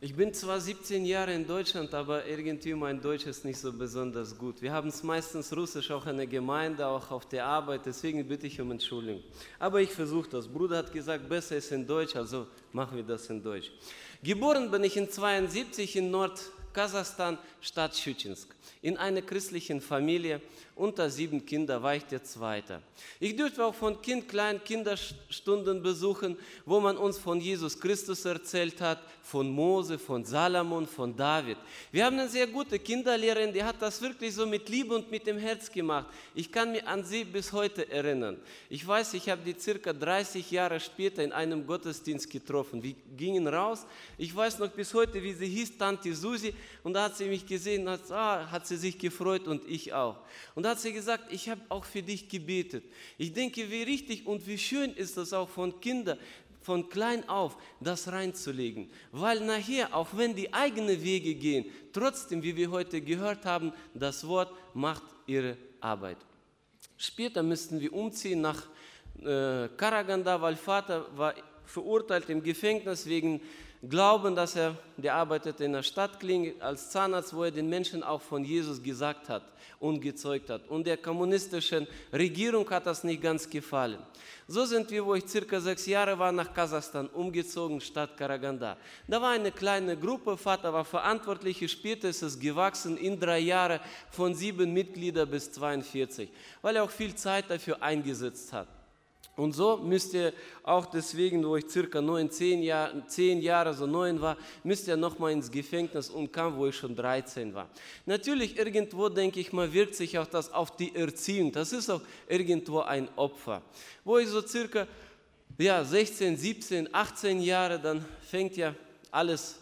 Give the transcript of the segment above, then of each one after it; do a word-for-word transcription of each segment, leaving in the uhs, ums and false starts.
Ich bin zwar siebzehn Jahre in Deutschland, aber irgendwie mein Deutsch ist nicht so besonders gut. Wir haben es meistens Russisch auch in der Gemeinde, auch auf der Arbeit, deswegen bitte ich um Entschuldigung. Aber ich versuche das. Bruder hat gesagt, besser ist in Deutsch, also machen wir das in Deutsch. Geboren bin ich in zweiundsiebzig in Nordkasachstan, Stadt Schütschinsk. In einer christlichen Familie, unter sieben Kinder war ich der Zweite. Ich durfte auch von Kind kleinen Kinderstunden besuchen, wo man uns von Jesus Christus erzählt hat, von Mose, von Salomon, von David. Wir haben eine sehr gute Kinderlehrerin, die hat das wirklich so mit Liebe und mit dem Herz gemacht. Ich kann mich an sie bis heute erinnern. Ich weiß, ich habe die circa dreißig Jahre später in einem Gottesdienst getroffen. Wir gingen raus. Ich weiß noch bis heute, wie sie hieß, Tante Susi. Und da hat sie mich gesehen, hat, ah, hat sie sich gefreut und ich auch. Und da hat sie gesagt, ich habe auch für dich gebetet. Ich denke, wie richtig und wie schön ist es auch von Kindern, von klein auf, das reinzulegen. Weil nachher, auch wenn die eigenen Wege gehen, trotzdem, wie wir heute gehört haben, das Wort macht ihre Arbeit. Später müssten wir umziehen nach äh, Karaganda, weil Vater war verurteilt im Gefängnis wegen Glauben, dass er, der arbeitet in der Stadtklinik als Zahnarzt, wo er den Menschen auch von Jesus gesagt hat und gezeugt hat. Und der kommunistischen Regierung hat das nicht ganz gefallen. So sind wir, wo ich circa sechs Jahre war, nach Kasachstan umgezogen, Stadt Karaganda. Da war eine kleine Gruppe, Vater war verantwortlich, später ist es gewachsen in drei Jahren von sieben Mitgliedern bis zweiundvierzig, weil er auch viel Zeit dafür eingesetzt hat. Und so müsst ihr auch deswegen, wo ich circa neun, zehn Jahre, zehn Jahre, so neun war, müsst ihr nochmal ins Gefängnis und kam, wo ich schon dreizehn war. Natürlich, irgendwo, denke ich mal, wirkt sich auch das auf die Erziehung. Das ist auch irgendwo ein Opfer. Wo ich so circa ja, sechzehn, siebzehn, achtzehn Jahre, dann fängt ja alles,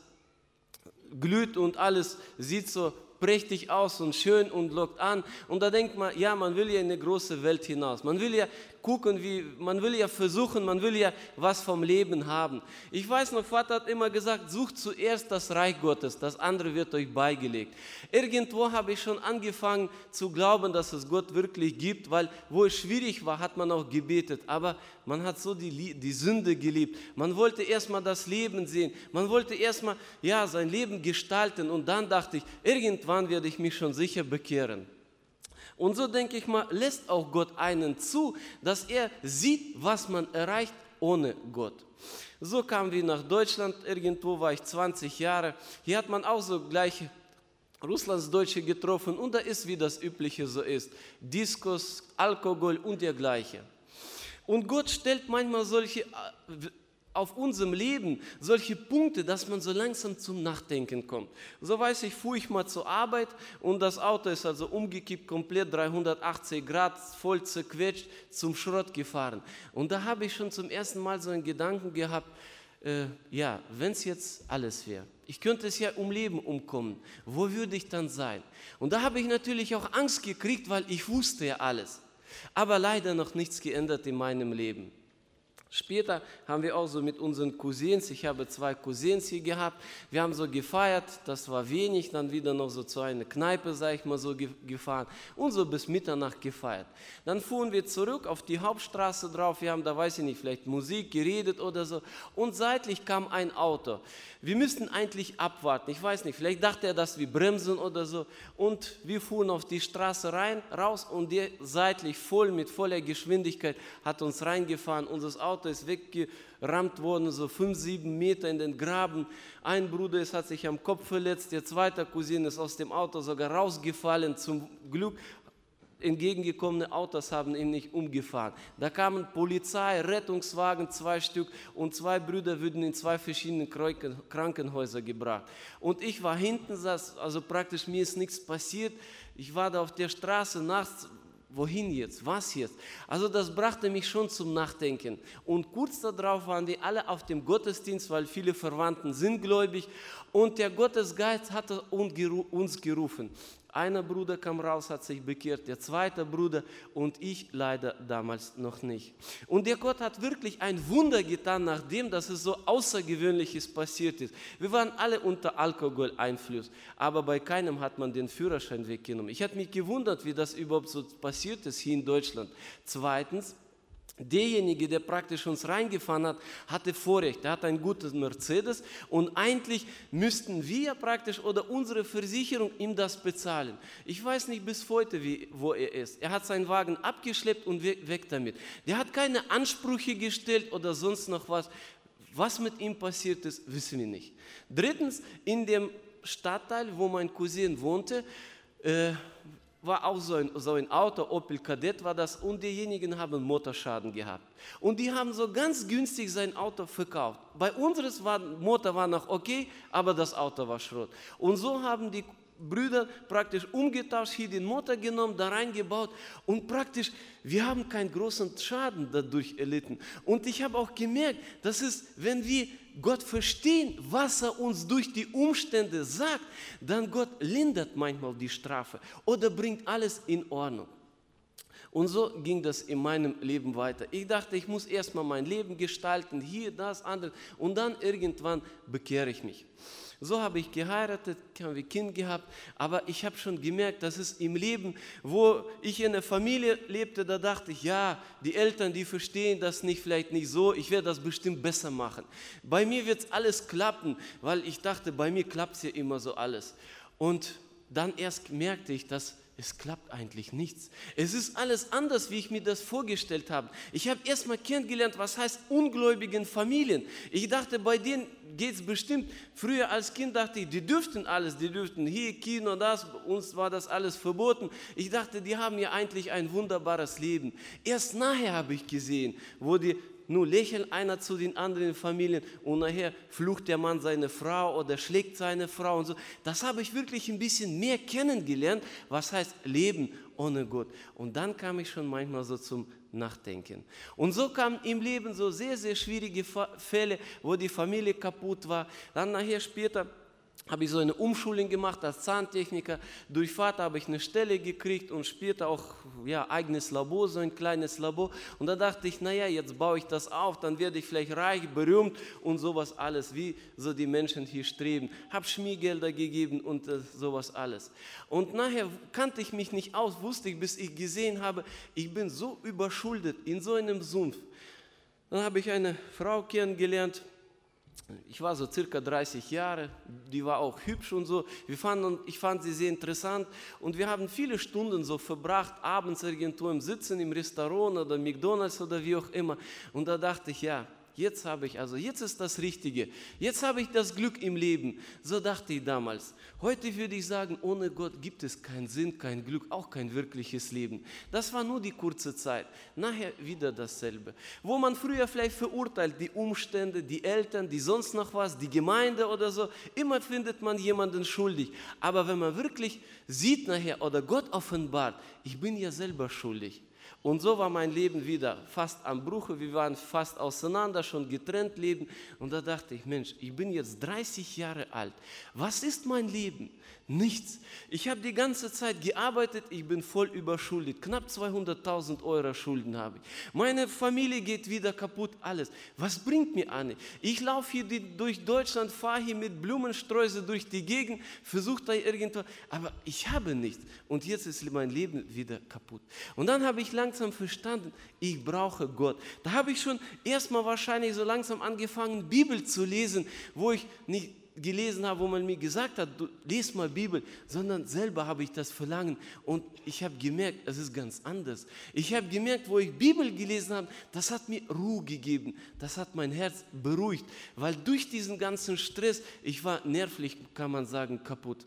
glüht und alles sieht so prächtig aus und schön und lockt an. Und da denkt man, ja, man will ja in eine große Welt hinaus. Man will ja gucken, wie, man will ja versuchen, man will ja was vom Leben haben. Ich weiß noch, Vater hat immer gesagt, sucht zuerst das Reich Gottes, das andere wird euch beigelegt. Irgendwo habe ich schon angefangen zu glauben, dass es Gott wirklich gibt, weil wo es schwierig war, hat man auch gebetet. Aber man hat so die, die Sünde geliebt. Man wollte erstmal das Leben sehen. Man wollte erstmal ja, sein Leben gestalten. Und dann dachte ich, irgendwann werde ich mich schon sicher bekehren. Und so denke ich mal, lässt auch Gott einen zu, dass er sieht, was man erreicht ohne Gott. So kamen wir nach Deutschland, irgendwo war ich zwanzig Jahre. Hier hat man auch so gleich Russlandsdeutsche getroffen und da ist, wie das Übliche so ist, Diskos, Alkohol und dergleichen. Und Gott stellt manchmal solche auf unserem Leben solche Punkte, dass man so langsam zum Nachdenken kommt. So weiß ich, fuhr ich mal zur Arbeit und das Auto ist also umgekippt, komplett dreihundertachtzig Grad, voll zerquetscht, zum Schrott gefahren. Und da habe ich schon zum ersten Mal so einen Gedanken gehabt, äh, ja, wenn es jetzt alles wäre, ich könnte es ja um Leben umkommen, wo würde ich dann sein? Und da habe ich natürlich auch Angst gekriegt, weil ich wusste ja alles. Aber leider noch nichts geändert in meinem Leben. Später haben wir auch so mit unseren Cousins, ich habe zwei Cousins hier gehabt, wir haben so gefeiert, das war wenig, dann wieder noch so zu einer Kneipe, sag ich mal, so gefahren und so bis Mitternacht gefeiert. Dann fuhren wir zurück auf die Hauptstraße drauf, wir haben da, weiß ich nicht, vielleicht Musik geredet oder so und seitlich kam ein Auto. Wir müssten eigentlich abwarten, ich weiß nicht, vielleicht dachte er, dass wir bremsen oder so und wir fuhren auf die Straße rein, raus und der seitlich voll mit voller Geschwindigkeit hat uns reingefahren, unser Auto ist weggerammt worden, so fünf, sieben Meter in den Graben. Ein Bruder ist, hat sich am Kopf verletzt, der zweite Cousin ist aus dem Auto sogar rausgefallen. Zum Glück entgegengekommene Autos haben ihn nicht umgefahren. Da kamen Polizei, Rettungswagen, zwei Stück und zwei Brüder wurden in zwei verschiedene Krankenhäuser gebracht. Und ich war hinten, saß, also praktisch mir ist nichts passiert. Ich war da auf der Straße nachts. Wohin jetzt? Was jetzt? Also das brachte mich schon zum Nachdenken. Und kurz darauf waren die alle auf dem Gottesdienst, weil viele Verwandten sind gläubig. Und der Gottesgeist hatte uns gerufen. Einer Bruder kam raus, hat sich bekehrt, der zweite Bruder und ich leider damals noch nicht. Und der Gott hat wirklich ein Wunder getan, nachdem dass es so Außergewöhnliches passiert ist. Wir waren alle unter Alkoholeinfluss, aber bei keinem hat man den Führerschein weggenommen. Ich habe mich gewundert, wie das überhaupt so passiert ist hier in Deutschland. Zweitens, derjenige, der praktisch uns reingefahren hat, hatte Vorrecht. Er hat ein gutes Mercedes und eigentlich müssten wir praktisch oder unsere Versicherung ihm das bezahlen. Ich weiß nicht bis heute, wie, wo er ist. Er hat seinen Wagen abgeschleppt und weg, weg damit. Der hat keine Ansprüche gestellt oder sonst noch was. Was mit ihm passiert ist, wissen wir nicht. Drittens, in dem Stadtteil, wo mein Cousin wohnte, äh, war auch so ein, so ein Auto, Opel Kadett war das, und diejenigen haben Motorschaden gehabt. Und die haben so ganz günstig sein Auto verkauft. Bei unseres war, Motor war noch okay, aber das Auto war Schrott. Und so haben die Brüder praktisch umgetauscht, hier den Motor genommen, da reingebaut und praktisch, wir haben keinen großen Schaden dadurch erlitten. Und ich habe auch gemerkt, das ist, wenn wir Gott verstehen, was er uns durch die Umstände sagt, dann Gott lindert manchmal die Strafe oder bringt alles in Ordnung. Und so ging das in meinem Leben weiter. Ich dachte, ich muss erstmal mein Leben gestalten, hier, das, andere, und dann irgendwann bekehre ich mich. So habe ich geheiratet, haben wir Kind gehabt, aber ich habe schon gemerkt, dass es im Leben, wo ich in einer Familie lebte, da dachte ich, ja, die Eltern, die verstehen das nicht, vielleicht nicht so, ich werde das bestimmt besser machen. Bei mir wird es alles klappen, weil ich dachte, bei mir klappt es ja immer so alles. Und dann erst merkte ich, dass es klappt eigentlich nichts. Es ist alles anders, wie ich mir das vorgestellt habe. Ich habe erst mal kennengelernt, was heißt ungläubigen Familien. Ich dachte, bei denen geht es bestimmt. Früher als Kind dachte ich, die dürften alles, die dürften hier, Kino, das, uns war das alles verboten. Ich dachte, die haben ja eigentlich ein wunderbares Leben. Erst nachher habe ich gesehen, wo die nur lächeln einer zu den anderen Familien und nachher flucht der Mann seine Frau oder schlägt seine Frau und so. Das habe ich wirklich ein bisschen mehr kennengelernt, was heißt Leben ohne Gott. Und dann kam ich schon manchmal so zum Nachdenken. Und so kamen im Leben so sehr, sehr schwierige Fälle, wo die Familie kaputt war. Dann nachher später habe ich so eine Umschulung gemacht als Zahntechniker. Durch Vater habe ich eine Stelle gekriegt und später auch ja, eigenes Labor, so ein kleines Labor. Und da dachte ich, naja, jetzt baue ich das auf, dann werde ich vielleicht reich, berühmt und sowas alles, wie so die Menschen hier streben. Habe Schmiergelder gegeben und äh, sowas alles. Und nachher kannte ich mich nicht aus, wusste ich, bis ich gesehen habe, ich bin so überschuldet in so einem Sumpf. Dann habe ich eine Frau kennengelernt. Ich war so circa dreißig Jahre, die war auch hübsch und so. Wir fanden, ich fand sie sehr interessant und wir haben viele Stunden so verbracht, abends irgendwo im Sitzen im Restaurant oder McDonald's oder wie auch immer. Und da dachte ich, ja, jetzt habe ich, also jetzt ist das Richtige. Jetzt habe ich das Glück im Leben. So dachte ich damals. Heute würde ich sagen, ohne Gott gibt es keinen Sinn, kein Glück, auch kein wirkliches Leben. Das war nur die kurze Zeit. Nachher wieder dasselbe. Wo man früher vielleicht verurteilt, die Umstände, die Eltern, die sonst noch was, die Gemeinde oder so, immer findet man jemanden schuldig. Aber wenn man wirklich sieht nachher oder Gott offenbart, ich bin ja selber schuldig. Und so war mein Leben wieder fast am Bruche, wir waren fast auseinander, schon getrennt leben. Und da dachte ich, Mensch, ich bin jetzt dreißig Jahre alt. Was ist mein Leben? Nichts. Ich habe die ganze Zeit gearbeitet, ich bin voll überschuldet. Knapp zweihunderttausend Euro Schulden habe ich. Meine Familie geht wieder kaputt, alles. Was bringt mir Anne? Ich laufe hier die, durch Deutschland, fahre hier mit Blumensträuße durch die Gegend, versuche da irgendwas, aber ich habe nichts. Und jetzt ist mein Leben wieder kaputt. Und dann habe ich langsam verstanden, ich brauche Gott. Da habe ich schon erstmal wahrscheinlich so langsam angefangen, Bibel zu lesen, wo ich nicht gelesen habe, wo man mir gesagt hat, du lies mal Bibel, sondern selber habe ich das Verlangen und ich habe gemerkt, es ist ganz anders. Ich habe gemerkt, wo ich Bibel gelesen habe, das hat mir Ruhe gegeben, das hat mein Herz beruhigt, weil durch diesen ganzen Stress, ich war nervlich, kann man sagen, kaputt.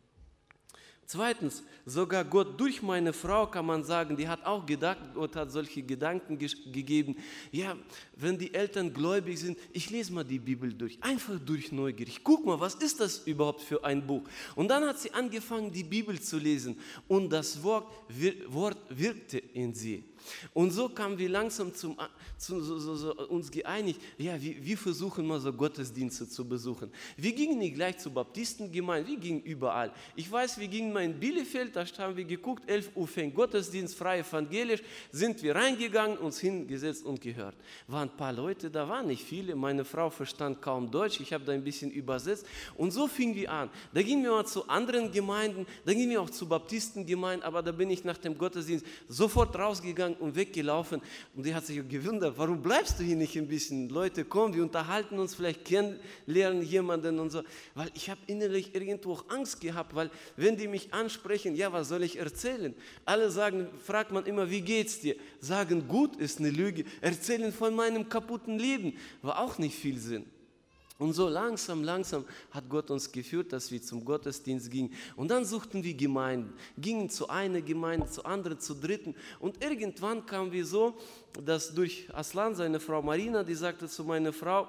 Zweitens, sogar Gott durch meine Frau, kann man sagen, die hat auch gedacht, Gott hat solche Gedanken ge- gegeben. Ja, wenn die Eltern gläubig sind, ich lese mal die Bibel durch, einfach durch Neugier. Ich guck mal, was ist das überhaupt für ein Buch? Und dann hat sie angefangen, die Bibel zu lesen und das Wort, wir- Wort wirkte in sie. Und so kamen wir langsam zum, zu, so, so, so, uns geeinigt, ja, wir, wir versuchen mal so Gottesdienste zu besuchen. Wir gingen nicht gleich zur Baptistengemeinde, wir gingen überall. Ich weiß, wir gingen mal in Bielefeld, da haben wir geguckt, elf Uhr fängt Gottesdienst, frei evangelisch, sind wir reingegangen, uns hingesetzt und gehört. Waren ein paar Leute, da waren nicht viele, meine Frau verstand kaum Deutsch, ich habe da ein bisschen übersetzt und so fingen wir an. Da gingen wir mal zu anderen Gemeinden, da gingen wir auch zu Baptistengemeinden, aber da bin ich nach dem Gottesdienst sofort rausgegangen rausgegangen und weggelaufen und die hat sich gewundert, warum bleibst du hier nicht ein bisschen? Leute, kommen, wir unterhalten uns, vielleicht kennenlernen jemanden und so. Weil ich habe innerlich irgendwo auch Angst gehabt, weil wenn die mich ansprechen, ja, was soll ich erzählen? Alle sagen, fragt man immer, wie geht's dir? Sagen, gut ist eine Lüge. Erzählen von meinem kaputten Leben, war auch nicht viel Sinn. Und so langsam, langsam hat Gott uns geführt, dass wir zum Gottesdienst gingen. Und dann suchten wir Gemeinden, gingen zu einer Gemeinde, zu anderen, zu dritten. Und irgendwann kamen wir so, dass durch Aslan, seine Frau Marina, die sagte zu meiner Frau,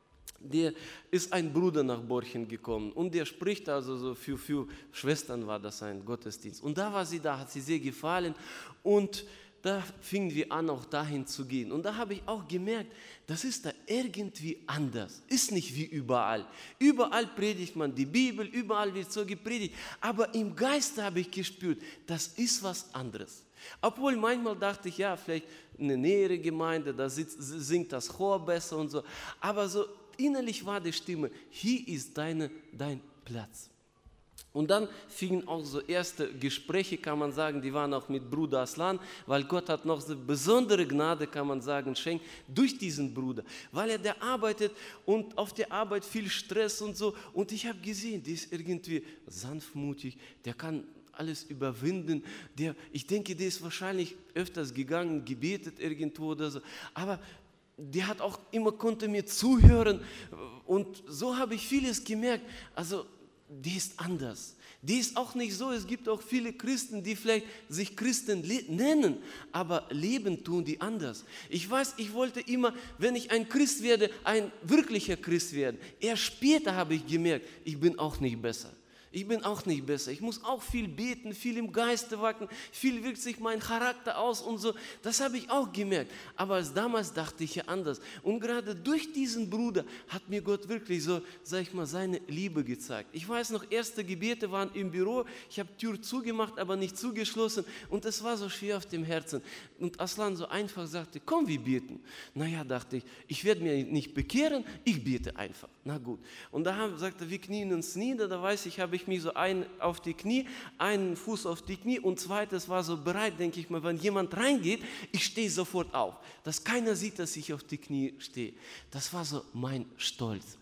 der ist ein Bruder nach Borchen gekommen und der spricht also so für, für Schwestern war das ein Gottesdienst. Und da war sie da, hat sie sehr gefallen und da fingen wir an, auch dahin zu gehen. Und da habe ich auch gemerkt, das ist da irgendwie anders. Ist nicht wie überall. Überall predigt man die Bibel, überall wird so gepredigt. Aber im Geiste habe ich gespürt, das ist was anderes. Obwohl manchmal dachte ich, ja, vielleicht eine nähere Gemeinde, da sitzt, singt das Chor besser und so. Aber so innerlich war die Stimme, hier ist deine, dein Platz. Und dann fingen auch so erste Gespräche, kann man sagen, die waren auch mit Bruder Aslan, weil Gott hat noch so besondere Gnade, kann man sagen, schenkt durch diesen Bruder, weil er der arbeitet und auf der Arbeit viel Stress und so. Und ich habe gesehen, der ist irgendwie sanftmutig, der kann alles überwinden. Der, ich denke, der ist wahrscheinlich öfters gegangen, gebetet irgendwo oder so. Aber der hat auch immer, konnte mir zuhören und so habe ich vieles gemerkt. Also die ist anders. Die ist auch nicht so, es gibt auch viele Christen, die vielleicht sich Christen nennen, aber leben tun die anders. Ich weiß, ich wollte immer, wenn ich ein Christ werde, ein wirklicher Christ werden. Erst später habe ich gemerkt, ich bin auch nicht besser. Ich bin auch nicht besser. Ich muss auch viel beten, viel im Geiste wachsen, viel wirkt sich mein Charakter aus und so. Das habe ich auch gemerkt. Aber als damals dachte ich ja anders. Und gerade durch diesen Bruder hat mir Gott wirklich so, sag ich mal, seine Liebe gezeigt. Ich weiß noch, erste Gebete waren im Büro. Ich habe die Tür zugemacht, aber nicht zugeschlossen. Und es war so schwer auf dem Herzen. Und Aslan so einfach sagte, komm, wir beten. Naja, dachte ich, ich werde mir nicht bekehren, ich bete einfach. Na gut. Und da haben, sagte er, wir knien uns nieder. Da weiß ich, habe ich mich so ein auf die Knie, einen Fuß auf die Knie und zweites war so bereit, denke ich mal, wenn jemand reingeht, ich stehe sofort auf, dass keiner sieht, dass ich auf die Knie stehe. Das war so mein Stolz.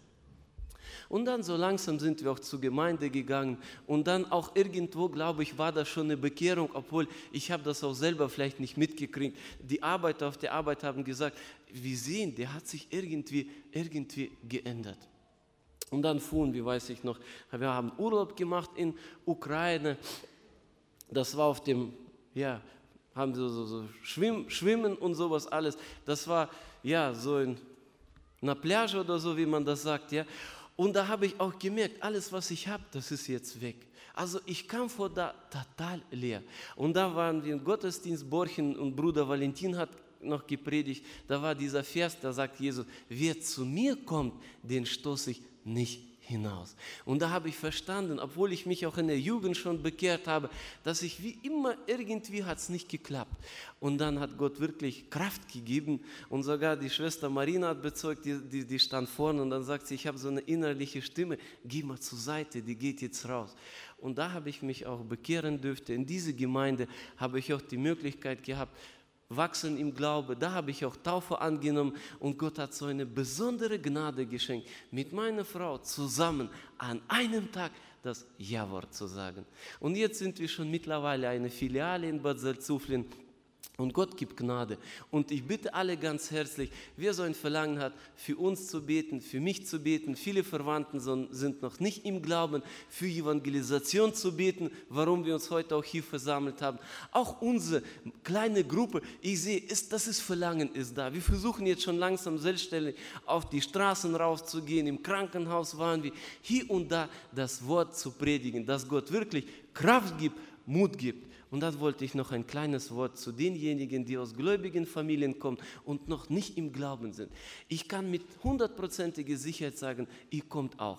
Und dann so langsam sind wir auch zur Gemeinde gegangen und dann auch irgendwo, glaube ich, war das schon eine Bekehrung, obwohl ich habe das auch selber vielleicht nicht mitgekriegt. Die Arbeiter auf der Arbeit haben gesagt, wir sehen, der hat sich irgendwie, irgendwie geändert. Und dann fuhren wir, weiß ich noch, wir haben Urlaub gemacht in Ukraine. Das war auf dem, ja, haben so, so, so Schwimm, Schwimmen und sowas alles. Das war, ja, so in einer Plage oder so, wie man das sagt, ja. Und da habe ich auch gemerkt, alles, was ich habe, das ist jetzt weg. Also ich kam vor da total leer. Und da waren wir im Gottesdienst, Borchen und Bruder Valentin hat noch gepredigt, da war dieser Vers, da sagt Jesus, wer zu mir kommt, den stoße ich nicht hinaus. Und da habe ich verstanden, obwohl ich mich auch in der Jugend schon bekehrt habe, dass ich wie immer, irgendwie hat es nicht geklappt. Und dann hat Gott wirklich Kraft gegeben und sogar die Schwester Marina hat bezeugt, die, die, die stand vorne und dann sagt sie, ich habe so eine innerliche Stimme, geh mal zur Seite, die geht jetzt raus. Und da habe ich mich auch bekehren dürfte. In diese Gemeinde habe ich auch die Möglichkeit gehabt, wachsen im Glaube, da habe ich auch Taufe angenommen und Gott hat so eine besondere Gnade geschenkt, mit meiner Frau zusammen an einem Tag das Ja-Wort zu sagen. Und jetzt sind wir schon mittlerweile eine Filiale in Bad Salzuflen und Gott gibt Gnade. Und ich bitte alle ganz herzlich, wer so ein Verlangen hat, für uns zu beten, für mich zu beten, viele Verwandten sind noch nicht im Glauben, für Evangelisation zu beten, warum wir uns heute auch hier versammelt haben. Auch unsere kleine Gruppe, ich sehe, ist, das ist Verlangen ist da. Wir versuchen jetzt schon langsam selbstständig auf die Straßen rauszugehen, im Krankenhaus waren wir, hier und da das Wort zu predigen, dass Gott wirklich Kraft gibt, Mut gibt. Und dann wollte ich noch ein kleines Wort zu denjenigen, die aus gläubigen Familien kommen und noch nicht im Glauben sind. Ich kann mit hundertprozentiger Sicherheit sagen, ihr kommt auch.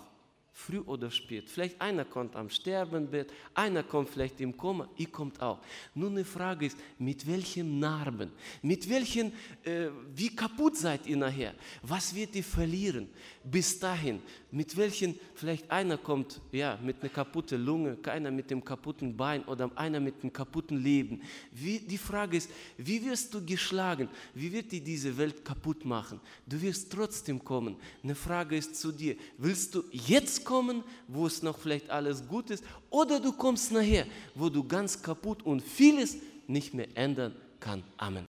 früh oder spät. Vielleicht einer kommt am Sterbenbett, einer kommt vielleicht im Koma, ihr kommt auch. Nun die Frage ist, mit welchen Narben, mit welchen, äh, wie kaputt seid ihr nachher? Was wird ihr verlieren bis dahin? Mit welchen, vielleicht einer kommt ja, mit einer kaputten Lunge, keiner mit dem kaputten Bein oder einer mit einem kaputten Leben. Wie, die Frage ist, wie wirst du geschlagen? Wie wird dir diese Welt kaputt machen? Du wirst trotzdem kommen. Eine Frage ist zu dir, willst du jetzt kommen, wo es noch vielleicht alles gut ist, oder du kommst nachher, wo du ganz kaputt und vieles nicht mehr ändern kann. Amen.